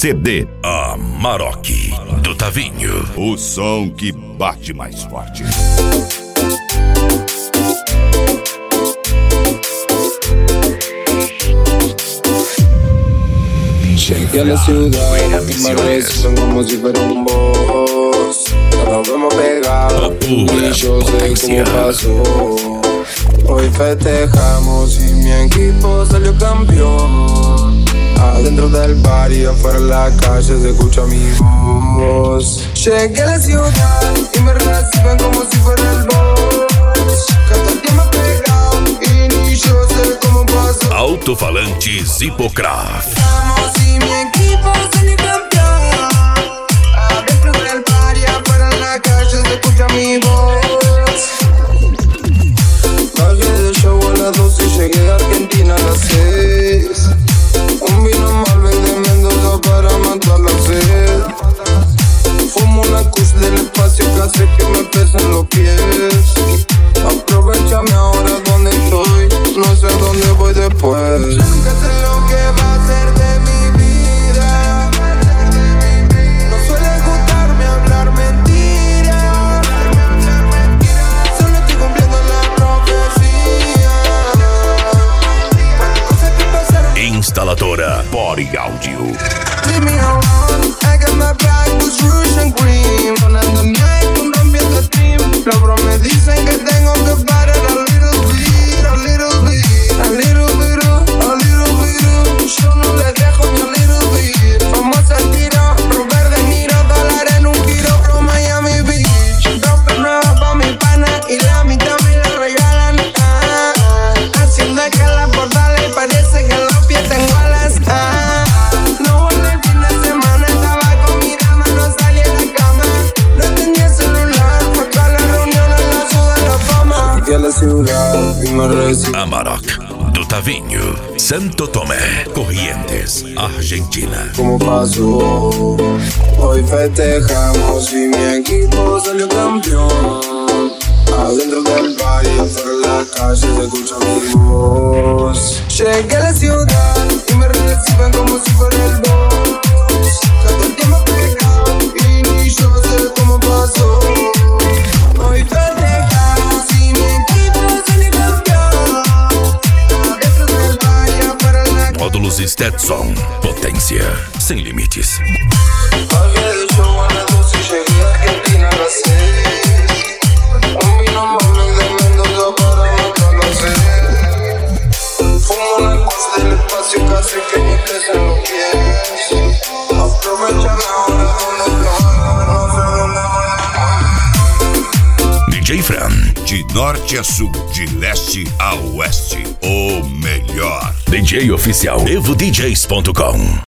CD. Amarok, do Tavinho. O som que bate mais forte. Llegué a la ciudad y me reciben como si fuera un boss. Nos vemos pegados y yo sé cómo pasó. Hoy festejamos y mi equipo salió campeón. Adentro del bar y afuera en la calle se escucha mi voz. Llegué a la ciudad y me reciben como si fuera el boss. Cada día más pegado y ni yo sé cómo pasó. Alto-falantes Hipocraft. Y mi equipo salió campeón. Adentro del bar y afuera en la calle se escucha mi voz. Bajé del show a las 12 y llegué a Argentina a las 6. Un vino Malbec de Mendoza para matar la sed. Fumo una kush del espacio que hace que me pesen los pies. Aprovechame ahora donde estoy, no sé a dónde voy después. Yo nunca sé lo que va a ser de mi vida. No suele gustarme hablar mentiras. Solo estoy cumpliendo la profecía. Cosas que pasaron. Instaladora Body Audio. Leave me alone. I got my bag with rouge and cream. Sonando night, rompiendo stream. Los bros me dicen que tengo que parar a little bit, a little bit, a little bit, a little bit. Yo no le dejo ni a little bit. Vamos a tiro, Robert De Niro, dólar en un kilo, pro Miami Beach. Ropa nueva pa' mi pana y la mitad me la regalan. Haciendo escala por darle, parece que en los pies tengo alas. No volé el fin de semana, estaba con mi dama, no salí a la cama. No tenía celular, fue para la reunión en la ciudad de la fama. Llegué a la ciudad y me recibo. Amarok, do Tavinho. Santo Tomé, Corrientes, Argentina. ¿Cómo pasó? Hoy festejamos y mi equipo salió campeón. Adentro del bar y afuera en la calle se escucha mi voz. Llegué a la ciudad y me reciben como si fuera el boss. Cada día más pegado y ni yo sé cómo pasó. Hoy festejamos y mi equipo salió campeón. Adentro del bar y afuera en la calle. Módulos Stetson, potência sem limites. Bajé del show a las 12 y llegué a Argentina a las 6. Un vino Malbec de Mendoza para matar la sed. Fumo una kush del espacio que hace que me pesen los pies. Aprovechame ahora donde estoy, no sé dónde voy. DJ Fran, De norte a sul, de leste a oeste, o melhor. DJ oficial, EvoDJs.com.